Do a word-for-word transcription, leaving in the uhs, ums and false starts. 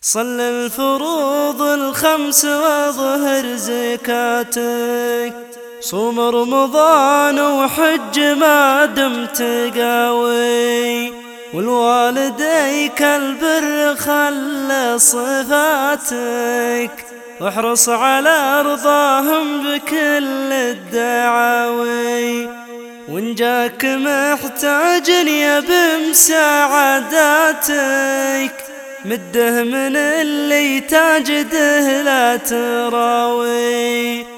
صل الفروض الخمس واظهر زكاتك، صوم رمضان وحج ما دمت قاوي، والوالديك البر خل صفاتك، واحرص على رضاهم بكل الدعاوي، وإن جاك محتاج يبي مساعداتك مده من اللي تجده لا تراوي.